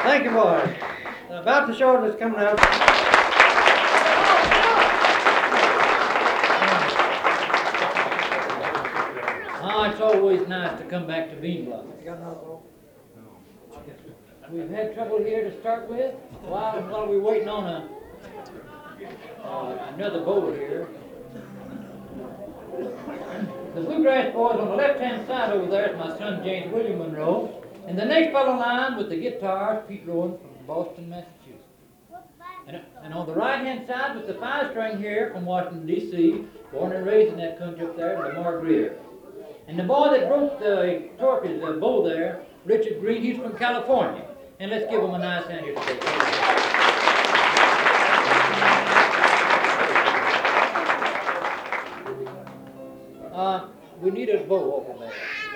Thank you, boys. About the show that's coming up. Oh, it's always nice to come back to Bean Bluff. You got another roll? We've had trouble here to start with. While we're waiting on another bowl here. The Bluegrass Boys on the left-hand side over there is my son James William Monroe. And the next fellow in line with the guitar is Pete Rowan from Boston, Massachusetts. And on the right-hand side with the five-string here from Washington, D.C., born and raised in that country up there, Lamar Greer. And the boy that broke the tortoise bow there, Richard Green, he's from California. And let's give him a nice hand here today. We need a bow over there.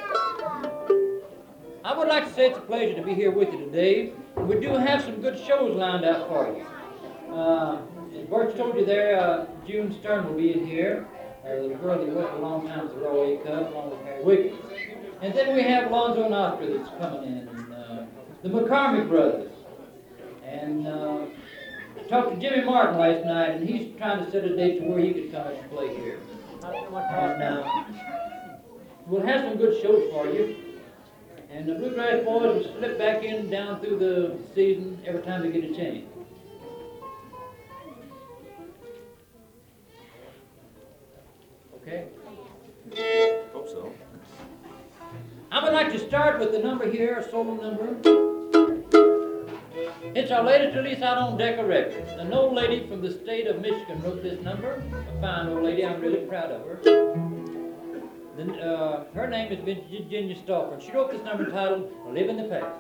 I would like to say it's a pleasure to be here with you today. We do have some good shows lined up for you. As Birch told you there, June Stern will be in here. The girl that worked a long time with the Royal A Cub, along with Harry Wiggins. And then we have Alonzo Nostra that's coming in, and the McCormick brothers. And I talked to Jimmy Martin last night, and he's trying to set a date to where he could come and play here. And we'll have some good shows for you. And the Bluegrass Boys will slip back in and down through the season every time they get a chance. Okay? Hope so. I would like to start with the number here, a solo number. It's our latest release out on Decca Records. An old lady from the state of Michigan wrote this number. A fine old lady, I'm really proud of her. Her name is Virginia Stauffer. She wrote this number entitled Live in the Past.